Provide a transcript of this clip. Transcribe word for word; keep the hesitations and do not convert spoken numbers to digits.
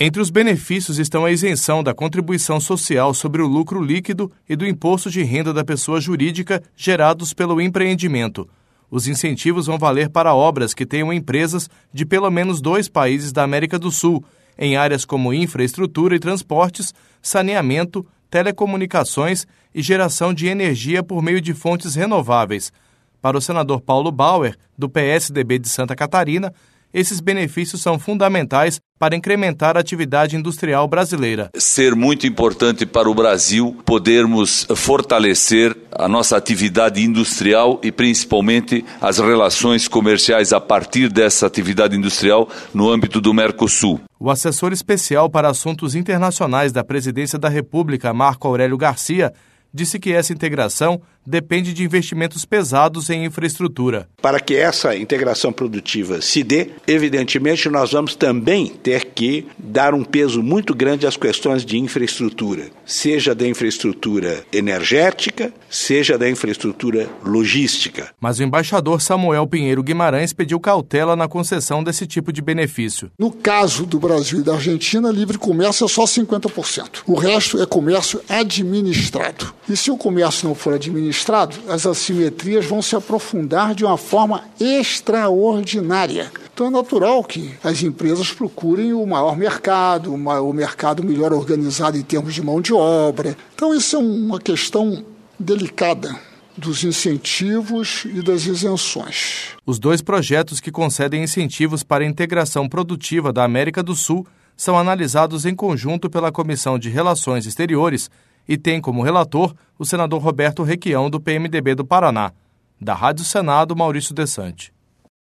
Entre os benefícios estão a isenção da contribuição social sobre o lucro líquido e do imposto de renda da pessoa jurídica gerados pelo empreendimento. Os incentivos vão valer para obras que tenham empresas de pelo menos dois países da América do Sul, em áreas como infraestrutura e transportes, saneamento, telecomunicações e geração de energia por meio de fontes renováveis. Para o senador Paulo Bauer, do P S D B de Santa Catarina, esses benefícios são fundamentais para incrementar a atividade industrial brasileira. Ser muito importante para o Brasil podermos fortalecer a nossa atividade industrial e principalmente as relações comerciais a partir dessa atividade industrial no âmbito do Mercosul. O assessor especial para assuntos internacionais da Presidência da República, Marco Aurélio Garcia, disse que essa integração depende de investimentos pesados em infraestrutura. Para que essa integração produtiva se dê, evidentemente nós vamos também ter que dar um peso muito grande às questões de infraestrutura, seja da infraestrutura energética, seja da infraestrutura logística. Mas o embaixador Samuel Pinheiro Guimarães pediu cautela na concessão desse tipo de benefício. No caso do Brasil e da Argentina, livre comércio é só cinquenta por cento. O resto é comércio administrado. E se o comércio não for administrado, as assimetrias vão se aprofundar de uma forma extraordinária. Então é natural que as empresas procurem o maior mercado, o mercado melhor organizado em termos de mão de obra. Então isso é uma questão delicada dos incentivos e das isenções. Os dois projetos que concedem incentivos para a integração produtiva da América do Sul são analisados em conjunto pela Comissão de Relações Exteriores e tem como relator o senador Roberto Requião, do P M D B do Paraná. Da Rádio Senado, Maurício Desante.